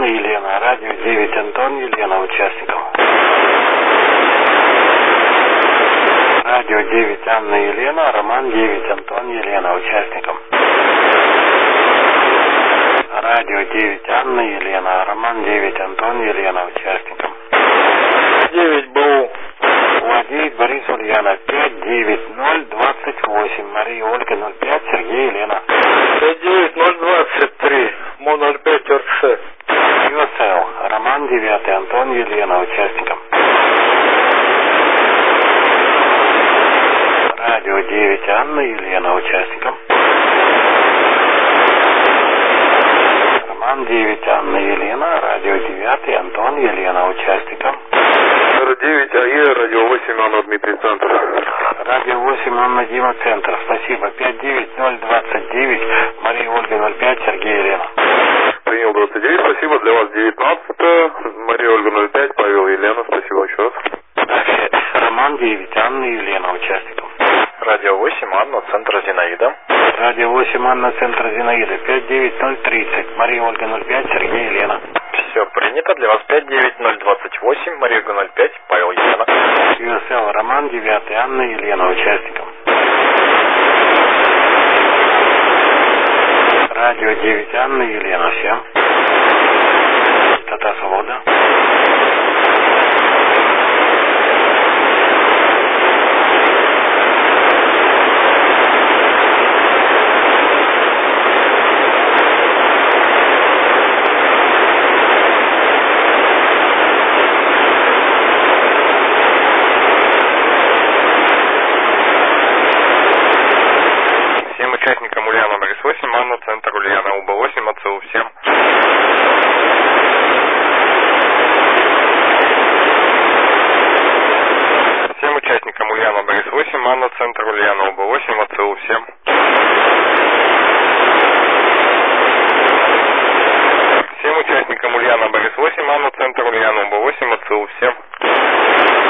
Анна Елена, радио 9 Антон Елена, участникам. Радио 9 Анна Елена, Роман 9 Антон Елена, участникам. Радио 9 Анна Елена, Роман 9 Антон Елена, участникам. 9 БУ. Владеет Борис Ульянов, 59028, Мария Ольга 05, Сергей Елена. 59023, МО-05 РЦ. ЮСЛ, Роман 9 Антон Елена, участникам. Радио 9 Анна Елена, участникам. Роман 9 Анна Елена, радио 9 Антон Елена, участникам. 9 АЕ, радио 8 Анна Дмитрий, центр. Радио 8 Анна Дима, центр. Спасибо. 59029, Мария Ольга 05, Сергей Елена. Принял 29, спасибо. Для вас 19, Мария Ольга 05, Павел Елена, спасибо еще раз. Роман 9 Анна Елена, участникам. Радио 8 Анна, центр Зинаида. Радио 8 Анна, центр Зинаида. 59030, Мария Ольга 05, Сергей Елена. Все принято. Для вас 59028, Мария Ольга 05, Павел Елена. ЮСЛ, Роман 9 Анна Елена, участникам. Радио 9 Анна Елена, всем. Частота свобода. Участникам Ульяна Борис 8, Анна, центр Ульяна, УБ8, АЦУ, всем. Всем участникам Ульяна Борис 8, Анна, центр Ульяна, УБ8, АЦУ, всем. Всем участникам Ульяна Борис 8, Анна, центр Ульяна, УБ8, АЦУ, всем.